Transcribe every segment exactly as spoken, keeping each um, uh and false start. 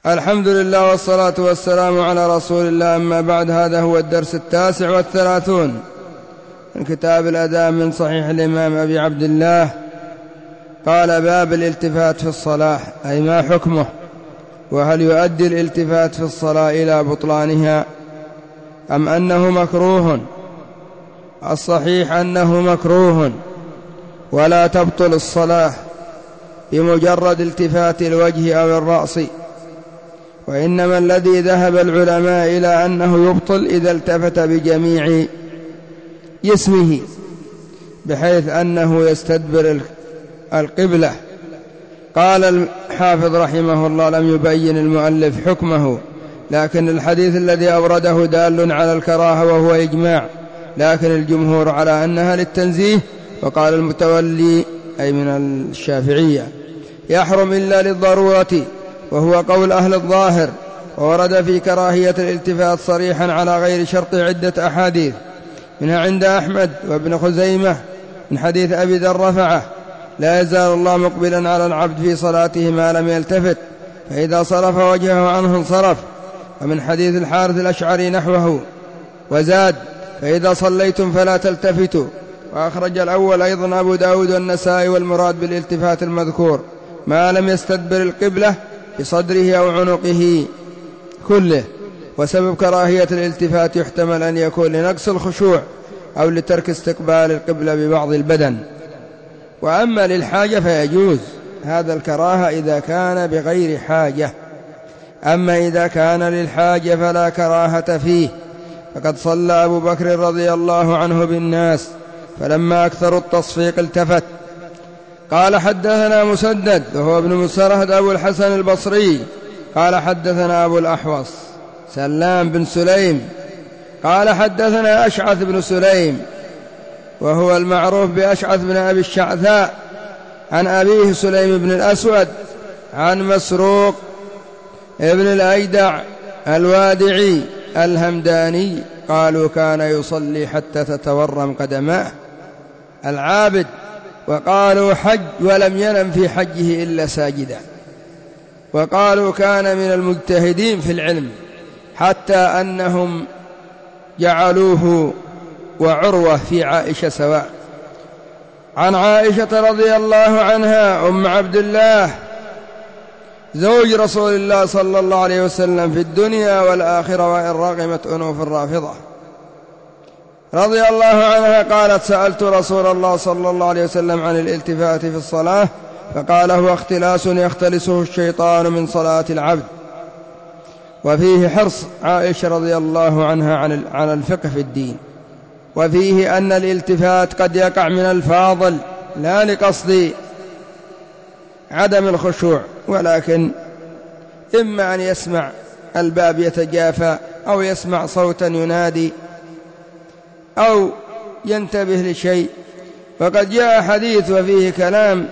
الحمد لله والصلاة والسلام على رسول الله. أما بعد، هذا هو الدرس التاسع والثلاثون من كتاب الأذان من صحيح الإمام أبي عبد الله. قال: باب الالتفات في الصلاة، أي ما حكمه، وهل يؤدي الالتفات في الصلاة إلى بطلانها أم أنه مكروه؟ الصحيح أنه مكروه، ولا تبطل الصلاة بمجرد التفات الوجه أو الرأس، وإنما الذي ذهب العلماء إلى أنه يبطل إذا التفت بجميع جسمه، بحيث أنه يستدبر القبلة. قال الحافظ رحمه الله: لم يبين المؤلف حكمه، لكن الحديث الذي أورده دال على الكراهة وهو إجماع، لكن الجمهور على أنها للتنزيه. وقال المتولي أي من الشافعية: يحرم إلا للضرورة، وهو قول أهل الظاهر. وورد في كراهية الالتفات صريحا على غير شرط عدة أحاديث، منها عند أحمد وابن خزيمة من حديث أبي ذر رفعه: لا يزال الله مقبلا على العبد في صلاته ما لم يلتفت، فإذا صرف وجهه عنه انصرف. ومن حديث الحارث الأشعري نحوه، وزاد: فإذا صليتم فلا تلتفتوا. وأخرج الأول أيضا أبو داود والنسائي، والمراد بالالتفات المذكور ما لم يستدبر القبلة بصدره أو عنقه كله. وسبب كراهية الالتفات يحتمل أن يكون لنقص الخشوع أو لترك استقبال القبلة ببعض البدن. وأما للحاجة فيجوز هذا الكراهة إذا كان بغير حاجة، أما إذا كان للحاجة فلا كراهة فيه. فقد صلى أبو بكر رضي الله عنه بالناس، فلما أكثروا التصفيق التفت. قال: حدثنا مسدد وهو ابن مسرهد أبو الحسن البصري قال: حدثنا أبو الأحوص سلام بن سليم قال: حدثنا أشعث بن سليم وهو المعروف بأشعث بن أبي الشعثاء، عن أبيه سليم بن الأسود، عن مسروق ابن الأيدع الوادعي الهمداني قالوا: كان يصلي حتى تتورم قدماه العابد. وقالوا: حج ولم ينم في حجه إلا ساجدا. وقالوا: كان من المجتهدين في العلم، حتى أنهم جعلوه وعروة في عائشة سواء. عن عائشة رضي الله عنها أم عبد الله زوج رسول الله صلى الله عليه وسلم في الدنيا والآخرة، وإن رغمت أنوف الرافضة، رضي الله عنها قالت: سألت رسول الله صلى الله عليه وسلم عن الالتفات في الصلاة، فقال: هو اختلاس يختلسه الشيطان من صلاة العبد. وفيه حرص عائشة رضي الله عنها عن الفقه في الدين. وفيه أن الالتفات قد يقع من الفاضل لا لقصد عدم الخشوع، ولكن إما أن يسمع الباب يتجافى، أو يسمع صوتا ينادي، أو ينتبه لشيء. وقد جاء حديث وفيه كلام،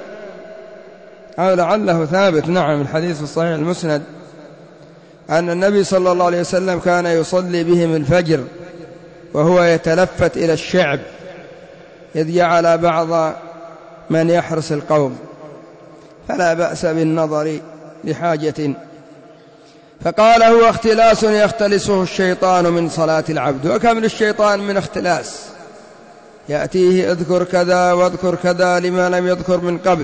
أو لعله ثابت، نعم، الحديث في الصحيح المسند، أن النبي صلى الله عليه وسلم كان يصلي بهم الفجر وهو يتلفت إلى الشعب، إذ جعل بعض من يحرس القوم، فلا بأس بالنظر لحاجة. فقال: هو اختلاس يختلسه الشيطان من صلاة العبد. وكم للشيطان من اختلاس، يأتيه: اذكر كذا واذكر كذا لما لم يذكر من قبل.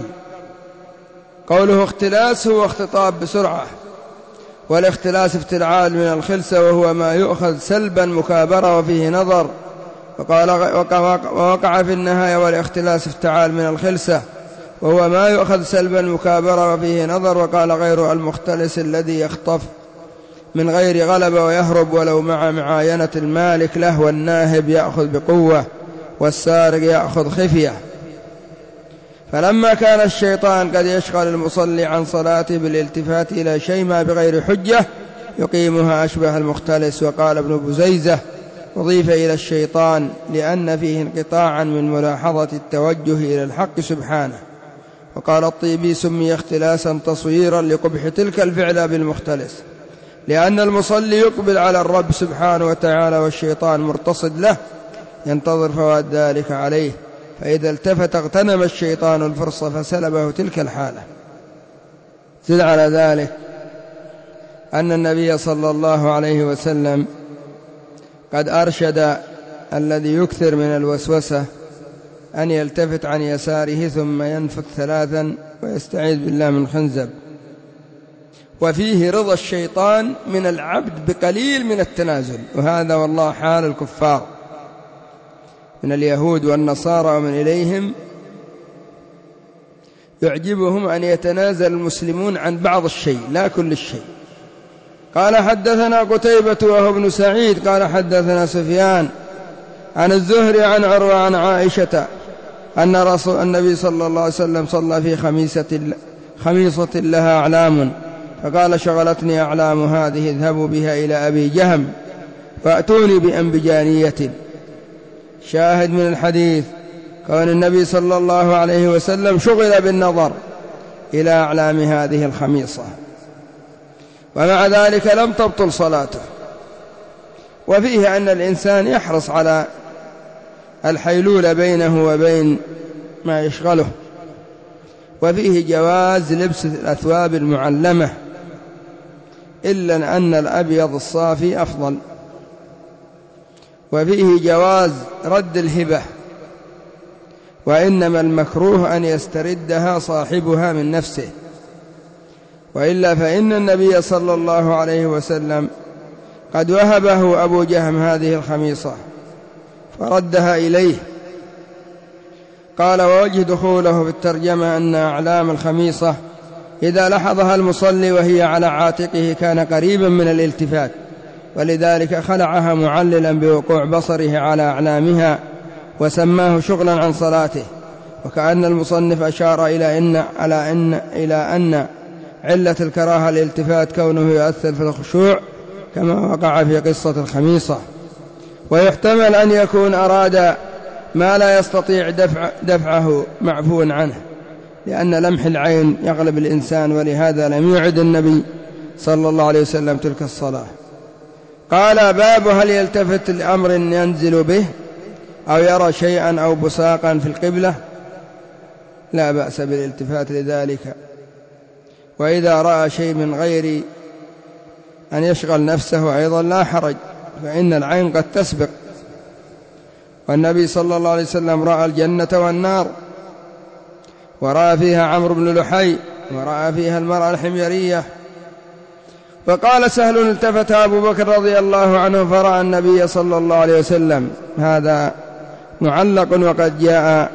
قوله اختلاس هو اختطاب بسرعة، والاختلاس افتعال من الخلسة، وهو ما يؤخذ سلبا مكابرة وفيه نظر. وقال: ووقع في النهاية: والاختلاس افتعال من الخلسة، وهو ما يؤخذ سلبا مكابرة وفيه نظر. وقال غير: المختلس الذي يخطف من غير غلبة ويهرب ولو مع معاينة المالك له، والناهب يأخذ بقوة، والسارق يأخذ خفية. فلما كان الشيطان قد يشغل المصلي عن صلاته بالالتفات إلى شيء ما بغير حجة يقيمها أشبه المختلس. وقال ابن بزيزة: أضيف إلى الشيطان لأن فيه انقطاعا من ملاحظة التوجه إلى الحق سبحانه. وقال الطيبي: سمي اختلاسا تصويرا لقبح تلك الفعلة بالمختلس، لأن المصلي يقبل على الرب سبحانه وتعالى، والشيطان مرتصد له ينتظر فوات ذلك عليه، فإذا التفت اغتنم الشيطان الفرصة فسلبه تلك الحالة. زد على ذلك أن النبي صلى الله عليه وسلم قد أرشد الذي يكثر من الوسوسة أن يلتفت عن يساره ثم ينفث ثلاثا ويستعيذ بالله من خنزب. وفيه رضا الشيطان من العبد بقليل من التنازل، وهذا والله حال الكفار من اليهود والنصارى ومن إليهم، يعجبهم أن يتنازل المسلمون عن بعض الشيء لا كل الشيء. قال حدثنا قتيبة وهو ابن سعيد قال حدثنا سفيان عن الزهري عن عروة عن عائشة أن رسول النبي صلى الله عليه وسلم صلى في خميسة, خميصة لها أعلام، فقال شغلتني أعلام هذه اذهبوا بها إلى أبي جهم فأتوني بأنبجانية. شاهد من الحديث كون النبي صلى الله عليه وسلم شغل بالنظر إلى أعلام هذه الخميصة، ومع ذلك لم تبطل صلاته. وفيه أن الإنسان يحرص على الحيلولة بينه وبين ما يشغله. وفيه جواز لبس الأثواب المعلمة، إلا أن الأبيض الصافي أفضل. وفيه جواز رد الهبة، وإنما المكروه أن يستردها صاحبها من نفسه، وإلا فإن النبي صلى الله عليه وسلم قد وهبه أبو جهم هذه الخميصة فردها إليه. قال ووجه دخوله في الترجمة أن أعلام الخميصة إذا لحظها المصلي وهي على عاتقه كان قريبا من الالتفات، ولذلك خلعها معللا بوقوع بصره على أعلامها وسماه شغلا عن صلاته. وكأن المصنف أشار إلى أن, على أن, إلى أن علة الكراهة الالتفات كونه يؤثر في الخشوع كما وقع في قصة الخميصة. ويحتمل أن يكون أراد ما لا يستطيع دفع دفعه معفو عنه، لأن لمح العين يغلب الإنسان، ولهذا لم يعد النبي صلى الله عليه وسلم تلك الصلاة. قال باب هل يلتفت لأمر ينزل به أو يرى شيئا أو بصاقا في القبلة؟ لا بأس بالالتفات لذلك، وإذا رأى شيء من غير أن يشغل نفسه أيضا لا حرج، فإن العين قد تسبق. والنبي صلى الله عليه وسلم رأى الجنة والنار، ورأى فيها عمرو بن لحي، ورأى فيها المرأة الحميرية. وقال سهل التفت أبو بكر رضي الله عنه فرأى النبي صلى الله عليه وسلم. هذا معلق وقد جاء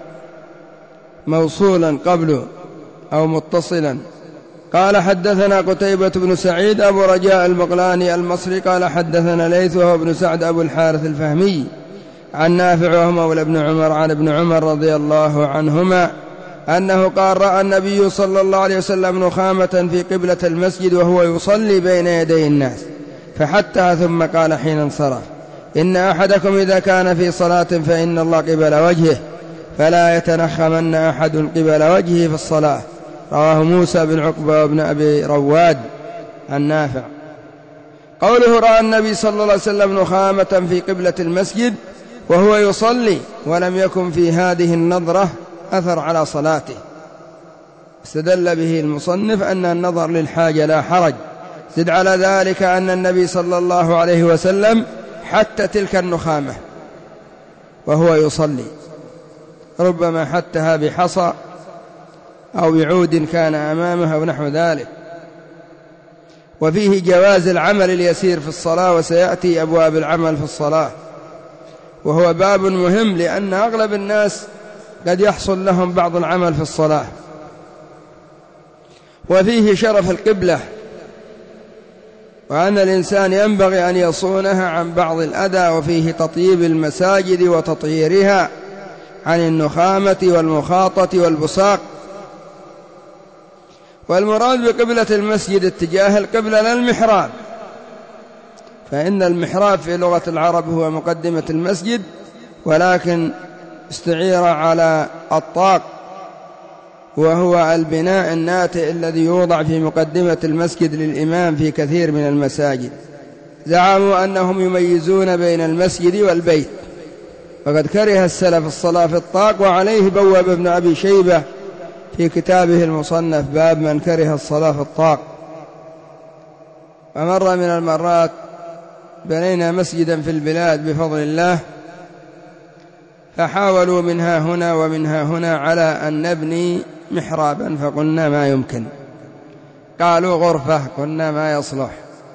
موصولا قبله أو متصلا. قال حدثنا قتيبة بن سعيد أبو رجاء المقلاني المصري قال حدثنا ليث وهو ابن سعد أبو الحارث الفهمي عن نافع وهو مولى ابن عمر عن ابن عمر رضي الله عنهما أنه قال رأى النبي صلى الله عليه وسلم نخامة في قبلة المسجد وهو يصلي بين يدي الناس فحتى ثم قال حين انصرف إن أحدكم إذا كان في صلاة فإن الله قبل وجهه فلا يتنخمن أحد قبل وجهه في الصلاة. رواه موسى بن عقبة وابن أبي رواد عن نافع. قوله رأى النبي صلى الله عليه وسلم نخامة في قبلة المسجد وهو يصلي ولم يكن في هذه النظرة أثر على صلاته، استدل به المصنف أن النظر للحاجة لا حرج. زد على ذلك أن النبي صلى الله عليه وسلم حتى تلك النخامة وهو يصلي، ربما حتها بحصى أو بعود كان أمامه أو نحو ذلك. وفيه جواز العمل اليسير في الصلاة، وسيأتي أبواب العمل في الصلاة، وهو باب مهم لأن أغلب الناس قد يحصل لهم بعض العمل في الصلاة. وفيه شرف القبلة، وأن الإنسان ينبغي أن يصونها عن بعض الأذى. وفيه تطيب المساجد وتطهيرها عن النخامة والمخاطة والبصاق. والمراد بقبلة المسجد اتجاه القبلة لا المحراب، فإن المحراب في لغة العرب هو مقدمة المسجد، ولكن استعير على الطاق وهو البناء الناتئ الذي يوضع في مقدمة المسجد للإمام في كثير من المساجد. زعموا أنهم يميزون بين المسجد والبيت، وقد كره السلف الصلاة في الطاق، وعليه بوب ابن أبي شيبة في كتابه المصنف باب من كره الصلاة في الطاق. ومرة من المرات بنينا مسجدا في البلاد بفضل الله، فحاولوا منها هنا ومنها هنا على أن نبني محرابا، فقلنا ما يمكن. قالوا غرفة، قلنا ما يصلح.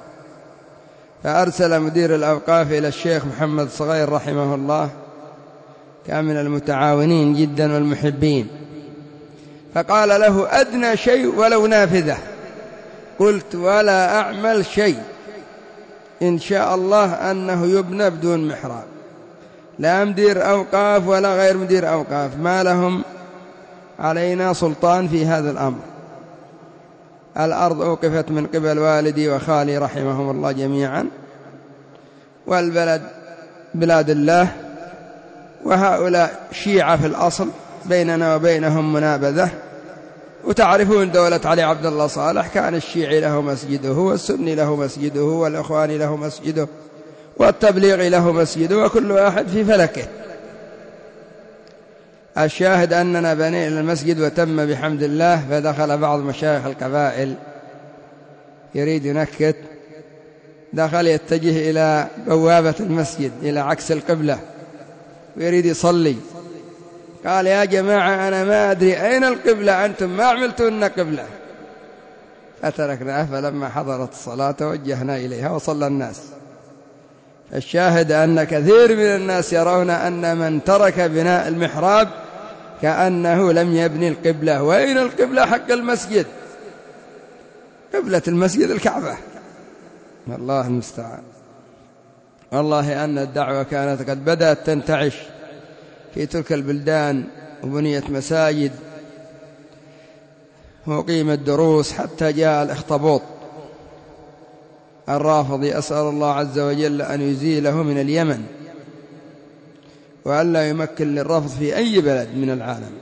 فأرسل مدير الأوقاف إلى الشيخ محمد صغير رحمه الله، كان من المتعاونين جدا والمحبين، فقال له أدنى شيء ولو نافذة. قلت ولا أعمل شيء إن شاء الله أنه يبنى بدون محراب، لا مدير أوقاف ولا غير مدير أوقاف، ما لهم علينا سلطان في هذا الأمر. الأرض أوقفت من قبل والدي وخالي رحمهم الله جميعا، والبلد بلاد الله، وهؤلاء شيعة في الأصل، بيننا وبينهم منابذة. وتعرفون دولة علي عبد الله صالح، كان الشيعي له مسجده، والسني له مسجده، والإخواني له مسجده، والتبليغ له مسجده، وكل واحد في فلكه. الشاهد أننا بنينا المسجد وتم بحمد الله. فدخل بعض مشايخ القبائل يريد ينكت، دخل يتجه إلى بوابة المسجد إلى عكس القبلة ويريد يصلي. قال يا جماعة أنا ما أدري أين القبلة، أنتم ما عملتون قبلة. فتركناه، فلما حضرت الصلاة توجهنا إليها وصلى الناس. الشاهد أن كثير من الناس يرون أن من ترك بناء المحراب كأنه لم يبني القبلة. وأين القبلة حق المسجد؟ قبلة المسجد الكعبة. الله المستعان. والله أن الدعوة كانت قد بدأت تنتعش في تلك البلدان، وبنيت مساجد وقيمت دروس، حتى جاء الأخطبوط الرافضي، أسأل الله عز وجل أن يزيله من اليمن، وأن لا يمكن للرفض في أي بلد من العالم.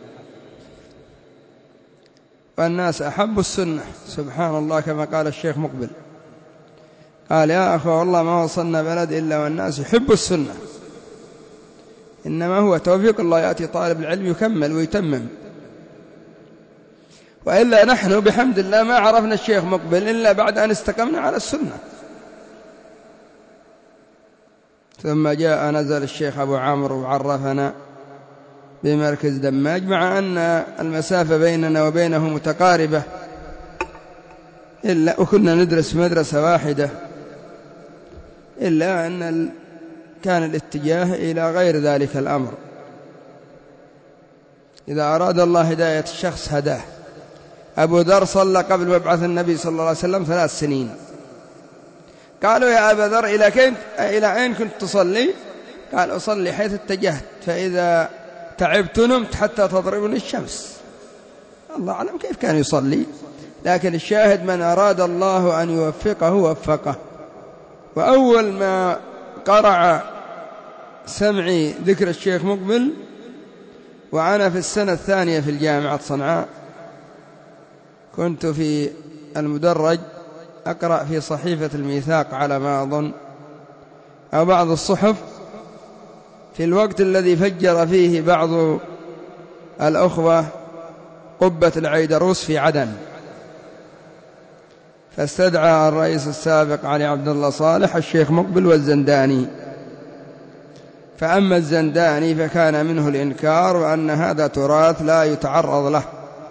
والناس أحبوا السنة سبحان الله، كما قال الشيخ مقبل، قال يا أخوة والله ما وصلنا بلد إلا والناس يحبوا السنة، إنما هو توفيق الله، يأتي طالب العلم يكمل ويتمم. وإلا نحن بحمد الله ما عرفنا الشيخ مقبل إلا بعد أن استقمنا على السنة. ثم جاء نزل الشيخ أبو عامر وعرفنا بمركز دماج، مع أن المسافة بيننا وبينه متقاربة، إلا وكنا ندرس في مدرسة واحدة، إلا أن كان الاتجاه إلى غير ذلك الأمر. إذا أراد الله هداية الشخص هداه. أبو ذر صلى قبل مبعث النبي صلى الله عليه وسلم ثلاث سنين. قالوا يا أبا ذر إلى كنت إلى أين كنت تصلي؟ قال أصلي حيث اتجهت، فإذا تعبت نمت حتى تضربني الشمس. الله أعلم كيف كان يصلي، لكن الشاهد من أراد الله أن يوفقه وفقه. وأول ما قرع سمعي ذكر الشيخ مقبل وأنا في السنة الثانية في الجامعة صنعاء، كنت في المدرج أقرأ في صحيفة الميثاق على ما أظن أو بعض الصحف، في الوقت الذي فجر فيه بعض الأخوة قبة العيدروس في عدن، فاستدعى الرئيس السابق علي عبد الله صالح الشيخ مقبل والزنداني. فأما الزنداني فكان منه الإنكار وأن هذا تراث لا يتعرض له،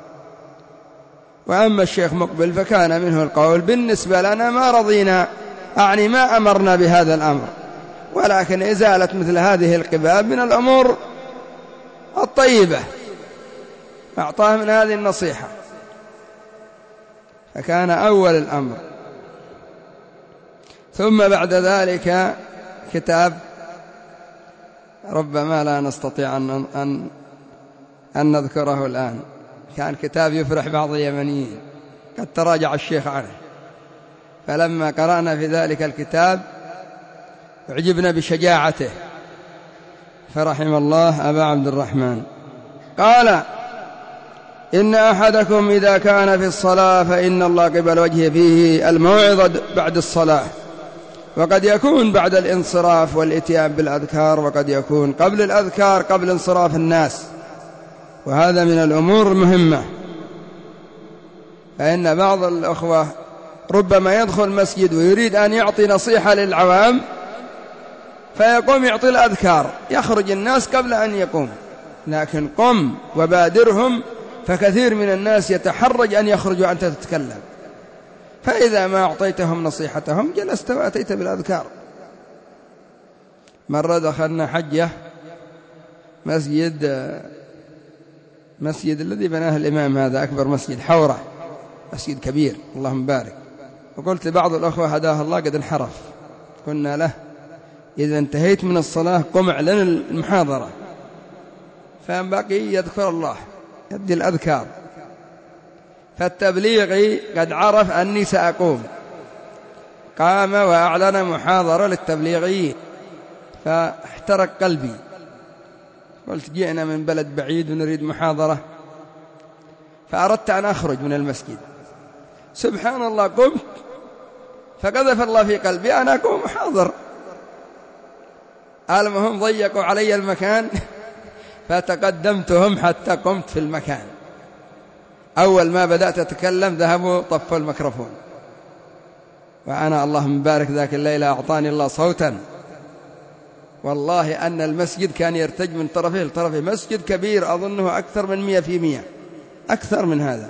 وأما الشيخ مقبل فكان منه القول بالنسبة لنا ما رضينا، أعني ما أمرنا بهذا الأمر، ولكن إزالة مثل هذه القباب من الأمور الطيبة، أعطاه من هذه النصيحة، فكان أول الأمر. ثم بعد ذلك كتاب ربما لا نستطيع أن, أن, أن نذكره الآن، كان كتاب يفرح بعض اليمنيين، قد تراجع الشيخ عنه، فلما قرأنا في ذلك الكتاب أعجبنا بشجاعته، فرحم الله أبا عبد الرحمن. قال إن أحدكم إذا كان في الصلاة فإن الله قبل وجهه فيه الموعظة بعد الصلاة، وقد يكون بعد الانصراف والإتيان بالأذكار، وقد يكون قبل الأذكار قبل انصراف الناس، وهذا من الأمور المهمة. فإن بعض الأخوة ربما يدخل مسجد ويريد أن يعطي نصيحة للعوام فيقوم يعطي الأذكار، يخرج الناس قبل أن يقوم، لكن قم وبادرهم، فكثير من الناس يتحرج أن يخرجوا أنت تتكلم، فإذا ما أعطيتهم نصيحتهم جلست وأتيت بالأذكار. مرة دخلنا حجة مسجد مسجد الذي بناه الإمام، هذا أكبر مسجد، حورة، مسجد كبير اللهم بارك. وقلت لبعض الأخوة هداه الله قد انحرف، قلنا له إذا انتهيت من الصلاة قم اعلن المحاضرة، فبقي يذكر الله يدي الأذكار. فالتبليغي قد عرف أني سأقوم، قام وأعلن محاضرة للتبليغيين، فاحترق قلبي، قلت جئنا من بلد بعيد ونريد محاضرة، فأردت أن أخرج من المسجد. سبحان الله، قمت فقذف الله في قلبي أنا أقوم محاضر. المهم ضيقوا علي المكان فتقدمتهم حتى قمت في المكان. أول ما بدأت أتكلم ذهبوا طفوا الميكروفون، وأنا اللهم بارك ذاك الليلة أعطاني الله صوتا، والله أن المسجد كان يرتج من طرفه لطرفه، مسجد كبير أظنه أكثر من مئة في مئة، أكثر من هذا.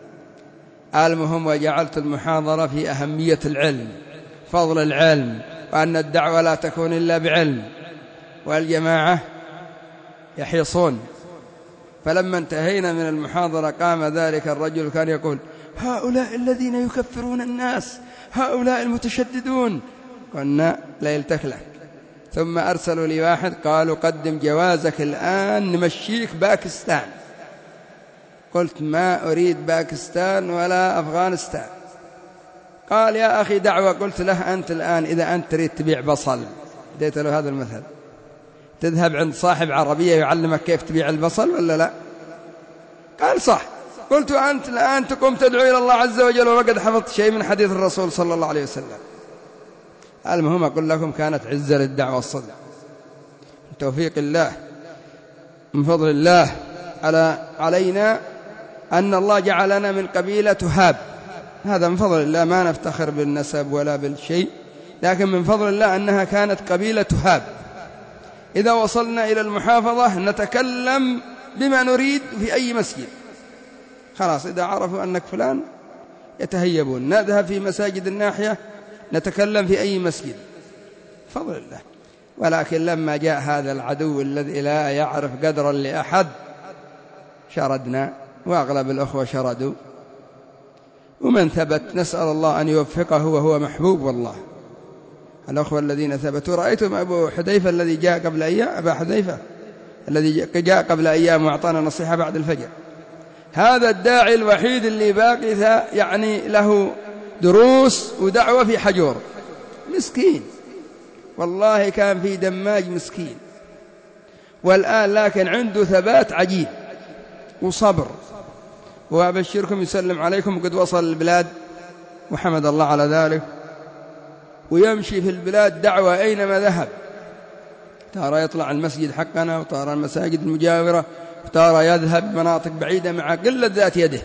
المهم وجعلت المحاضرة في أهمية العلم، فضل العلم، وأن الدعوة لا تكون إلا بعلم، والجماعة يحيصون. فلما انتهينا من المحاضرة قام ذلك الرجل كان يقول هؤلاء الذين يكفرون الناس، هؤلاء المتشددون. قلنا لا يلتك لك. ثم أرسلوا لي واحد قالوا قدم جوازك الآن نمشيك باكستان. قلت ما أريد باكستان ولا أفغانستان. قال يا أخي دعوة. قلت له أنت الآن إذا أنت تريد تبيع بصل، اديت له هذا المثل، تذهب عند صاحب عربية يعلمك كيف تبيع البصل ولا لا؟ قال صح. قلت أنت الآن تقوم تدعو إلى الله عز وجل وقد حفظت شيء من حديث الرسول صلى الله عليه وسلم. المهم أقول لكم كانت عزة للدعوة الصدق، من توفيق الله، من فضل الله على علينا أن الله جعلنا من قبيلة هاب. هذا من فضل الله، ما نفتخر بالنسب ولا بالشيء، لكن من فضل الله أنها كانت قبيلة هاب. إذا وصلنا إلى المحافظة نتكلم بما نريد في أي مسجد، خلاص إذا عرفوا أنك فلان يتهيبون. نذهب في مساجد الناحية نتكلم في أي مسجد، فضل الله. ولكن لما جاء هذا العدو الذي لا يعرف قدرا لأحد شردنا، وأغلب الأخوة شردوا، ومن ثبت نسأل الله أن يوفقه وهو محبوب. والله الأخوة الذين ثبتوا، رأيتم أبو حذيفة الذي جاء قبل أيام، أبا حذيفة الذي جاء قبل أيام وأعطانا نصيحة بعد الفجر، هذا الداعي الوحيد اللي باقي يعني له دروس ودعوة في حجور، مسكين والله، كان في دماج مسكين، والآن لكن عنده ثبات عجيب وصبر. وأبشركم يسلم عليكم، قد وصل البلاد وحمد الله على ذلك، ويمشي في البلاد دعوة أينما ذهب، ترى يطلع المسجد حقنا وترى المساجد المجاورة، وترى يذهب مناطق بعيدة مع قلة ذات يده،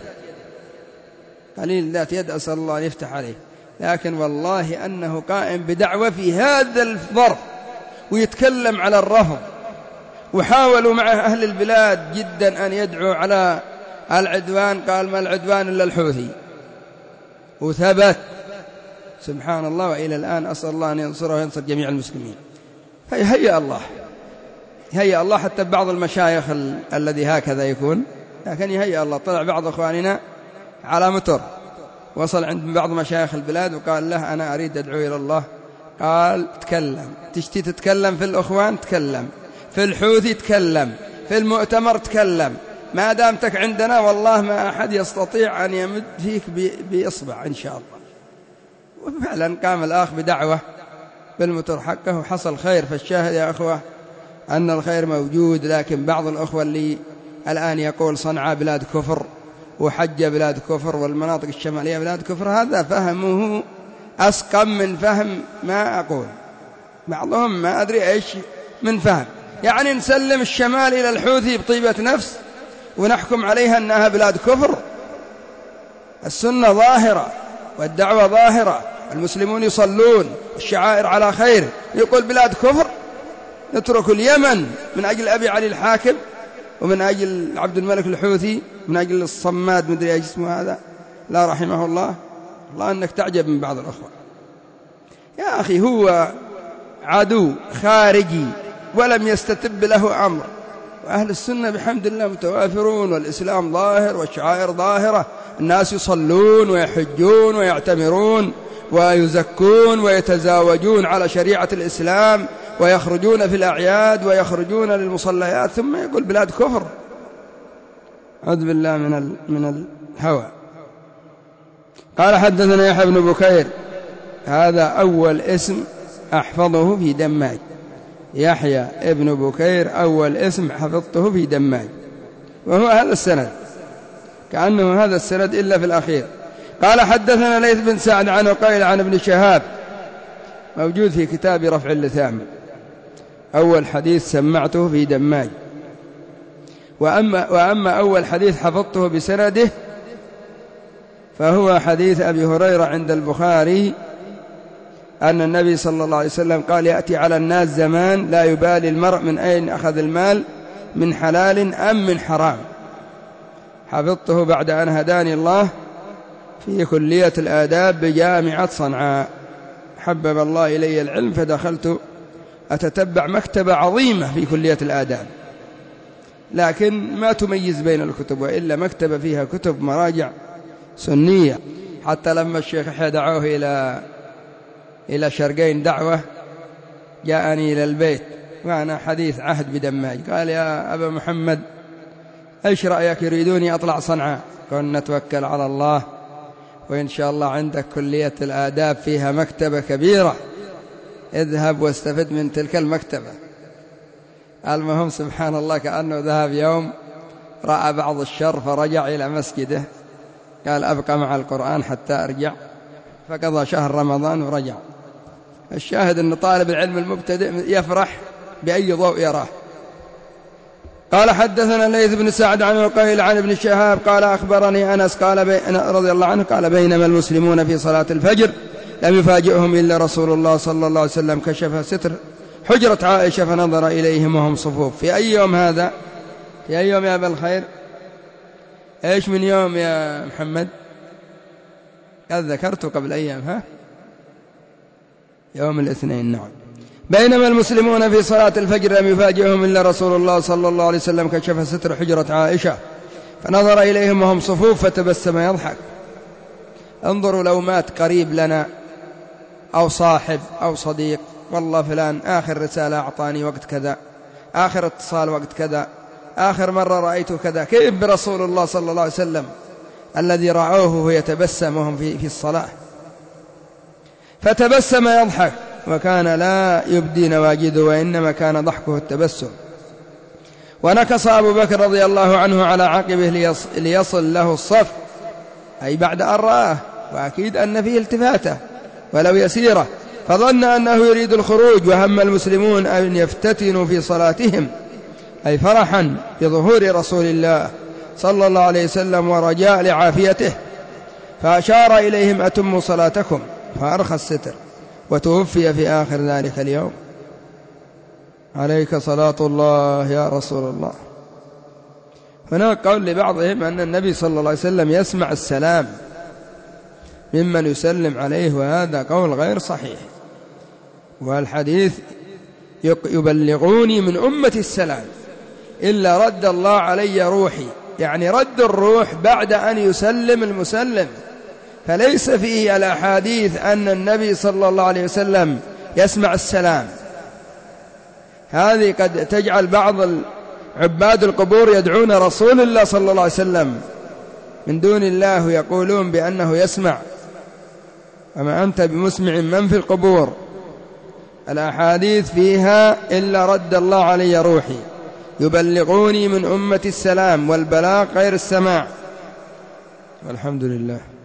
قليل ذات يد، أسأل الله أن يفتح عليه، لكن والله أنه قائم بدعوة في هذا الظرف، ويتكلم على الرفض. وحاولوا مع أهل البلاد جدا أن يدعوا على العدوان، قال ما العدوان إلا الحوثي، وثبت سبحان الله. وإلى الآن أسأل الله أن ينصره وينصر جميع المسلمين. هيا الله، هيا الله، حتى بعض المشايخ ال... الذي هكذا يكون، لكن هيا الله. طلع بعض أخواننا على متر، وصل عند بعض مشايخ البلاد وقال له أنا أريد أدعو إلى الله. قال تكلم، تشتي تتكلم في الأخوان تكلم، في الحوثي تكلم، في المؤتمر تكلم، ما دامتك عندنا والله ما أحد يستطيع أن يمد فيك بإصبع إن شاء الله. وفعلا قام الآخ بدعوة بالمتر حقه وحصل خير. فالشاهد يا أخوة أن الخير موجود، لكن بعض الأخوة اللي الآن يقول صنعاء بلاد كفر وحج بلاد كفر والمناطق الشمالية بلاد كفر، هذا فهمه أسقم من فهم ما أقول. بعضهم ما أدري إيش من فهم، يعني نسلم الشمال إلى الحوثي بطيبة نفس ونحكم عليها أنها بلاد كفر. السنة ظاهرة، والدعوة ظاهرة، المسلمون يصلون، الشعائر على خير، يقول بلاد كفر نترك اليمن من أجل أبي علي الحاكم ومن أجل عبد الملك الحوثي من أجل الصماد مدري ايش اسمه هذا، لا رحمه الله. الله أنك تعجب من بعض الأخوة يا أخي، هو عدو خارجي ولم يستتب له أمر، وأهل السنة بحمد الله متوافرون، والإسلام ظاهر والشعائر ظاهرة، الناس يصلون ويحجون ويعتمرون ويزكون ويتزاوجون على شريعة الإسلام ويخرجون في الأعياد ويخرجون للمصليات، ثم يقول بلاد كفر. أعوذ بالله من من الهوى. قال حدثنا يحيى بن بكير، هذا أول اسم أحفظه في دماج، يحيى ابن بكير أول اسم حفظته في دماج، وهو هذا السند، كأنه هذا السند إلا في الأخير. قال حدثنا ليث بن سعد عن عقيل عن ابن شهاب، موجود في كتاب رفع اللثام، أول حديث سمعته في دماج. وأما, وأما أول حديث حفظته بسنده فهو حديث أبي هريرة عند البخاري أن النبي صلى الله عليه وسلم قال: يأتي على الناس زمان لا يبالي المرء من أين أخذ المال، من حلال أم من حرام. حفظته بعد أن هداني الله في كلية الآداب بجامعة صنعاء، حبب الله إلي العلم فدخلت أتتبع مكتبة عظيمة في كلية الآداب، لكن ما تميز بين الكتب، وإلا مكتبة فيها كتب مراجع سنية. حتى لما الشيخ يحيى دعوه إلى إلى شرقين دعوة جاءني إلى البيت وأنا حديث عهد بدماج، قال: يا أبا محمد إيش رأيك، يريدوني أطلع صنعاء؟ قلنا نتوكل على الله، وإن شاء الله عندك كلية الآداب فيها مكتبة كبيرة، اذهب واستفد من تلك المكتبة. المهم سبحان الله، كأنه ذهب يوم رأى بعض الشر فرجع إلى مسجده، قال: أبقى مع القرآن حتى أرجع، فقضى شهر رمضان ورجع. الشاهد أن طالب العلم المبتدئ يفرح بأي ضوء يراه. قال حدثنا ليث بن سعد عن عقيل عن ابن شهاب قال: أخبرني أنس قال بي... رضي الله عنه قال: بينما المسلمون في صلاة الفجر لم يفاجئهم إلا رسول الله صلى الله عليه وسلم كشف ستر حجرة عائشة فنظر إليهم وهم صفوف. في أي يوم هذا؟ في أي يوم يا أبا الخير؟ إيش من يوم يا محمد؟ قد ذكرت قبل أيام، ها؟ يوم الاثنين، نعم. بينما المسلمون في صلاة الفجر لم يفاجئهم إلا رسول الله صلى الله عليه وسلم كشف ستر حجرة عائشة فنظر إليهم وهم صفوف فتبسم يضحك. انظروا، لو مات قريب لنا أو صاحب أو صديق، والله فلان آخر رسالة أعطاني وقت كذا، آخر اتصال وقت كذا، آخر مرة رأيته كذا، كيف برسول الله صلى الله عليه وسلم الذي رعوه وهو يتبسم وهم في, في الصلاة؟ فتبسم يضحك، وكان لا يبدي نواجذه، وإنما كان ضحكه التبسم. ونكص أبو بكر رضي الله عنه على عقبه ليصل له الصف، أي بعد أن رآه، وأكيد أن فيه التفاتة ولو يسيرة، فظن أنه يريد الخروج، وهم المسلمون أن يفتتنوا في صلاتهم، أي فرحا بظهور رسول الله صلى الله عليه وسلم ورجاء لعافيته، فأشار إليهم: أتموا صلاتكم، فأرخى الستر، وتوفي في آخر ذلك اليوم. عليك صلاة الله يا رسول الله. هناك قول لبعضهم أن النبي صلى الله عليه وسلم يسمع السلام ممن يسلم عليه، وهذا قول غير صحيح. والحديث: يبلغوني من أمة السلام إلا رد الله علي روحي، يعني رد الروح بعد أن يسلم المسلم، فليس فيه الأحاديث أن النبي صلى الله عليه وسلم يسمع السلام. هذه قد تجعل بعض عباد القبور يدعون رسول الله صلى الله عليه وسلم من دون الله، يقولون بأنه يسمع، وما أنت بمسمع من في القبور. الأحاديث فيها: إلا رد الله علي روحي، يبلغوني من أمة السلام، والبلاغ غير السماع. والحمد لله.